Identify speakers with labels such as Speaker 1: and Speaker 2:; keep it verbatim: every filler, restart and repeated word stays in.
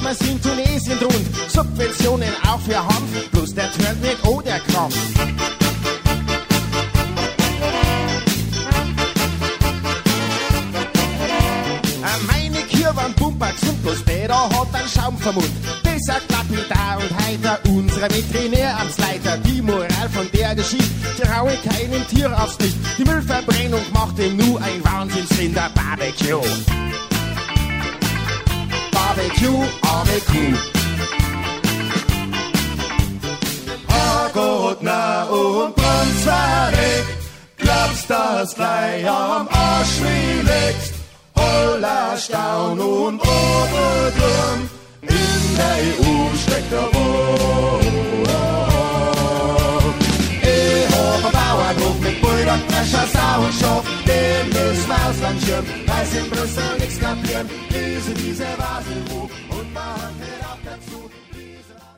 Speaker 1: wir's in Tunesien rund. Subventionen auch für Hanf, bloß der tönt nicht, oh der Krampf. Meine Kühe waren Pumper gesund, bloß der da hat einen Schaum vom Mund. Besser Lapidar und Heiter, unsere Veterinäramtsleiter. Die Moral von der Geschichte, traue keinem Tierarzt nicht. Die Müllverbrennung macht ihm nur ein Wahnsinnsrinder Barbecue. Barbecue, arme Kuh.
Speaker 2: Hagot nah und Bronzerek, glaubst das gleich am Arsch wie legst. Holla Staun und Oberdurm, in der E U steckt der Wurm. Ich hab einen Bauernhof mit Bulldog, Drescher, Sau und Schaf, den müssen wir ausland schirmen, weil sie in Brüssel nichts kapieren, diese, diese Vasen.